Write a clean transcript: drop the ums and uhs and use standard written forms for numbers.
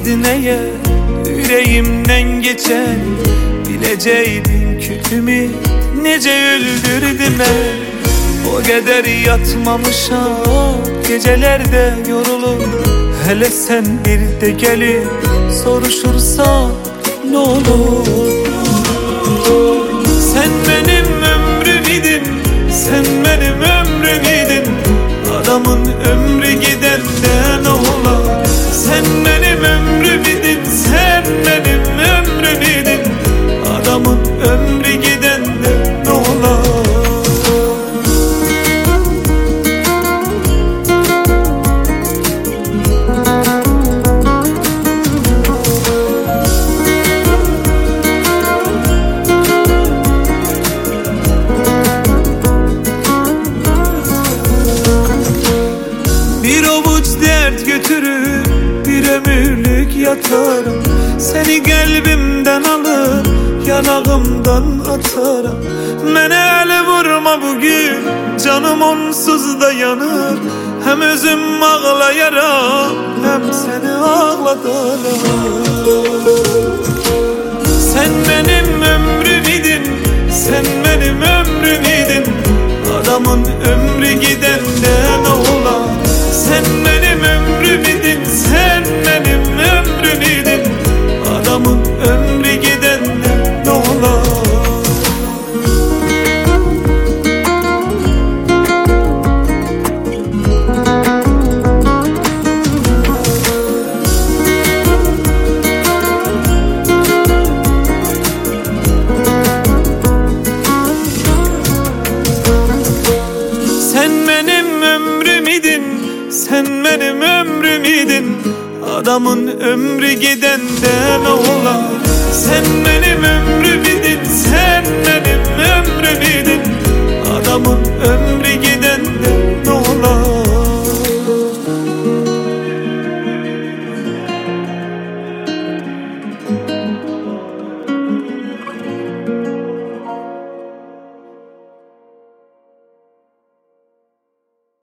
neye yüreğimden geçen, bileceydin kötümü nece öldürdüm ben. O kadar yatmamışam gecelerde yorulup, hele sen bir de gelip soruşursan ne olur. Sen benim ömrüm idin, sen benim ömrüm idin. Adamın ömrü gidende ne ola. Sen benim ömrüm idin, sen benim ömrüm idin. Adamın ömrü gidende ne ola. Bir avuç dert götürür, bir ömürlük yatarım. Seni kalbimden alır, yanağımdan atarım. Mene ele vurma bugün, canım onsuz da yanır. Hem özüm ağlayarak, hem seni ağlatarım. Sen benim ömrüm idin, sen benim ömrüm idin. Adamın ömrü gidende ne ola. Sen benim ömrüm idin, sen benim ömrüm idin. Adamın ömrü gidende ne ola. Sen benim ömrüm idin, sen benim ömrüm idin. Adamın ömrü gidende ne ola. Sen benim ömrüm idin, sen benim ömrüm idin. Adamın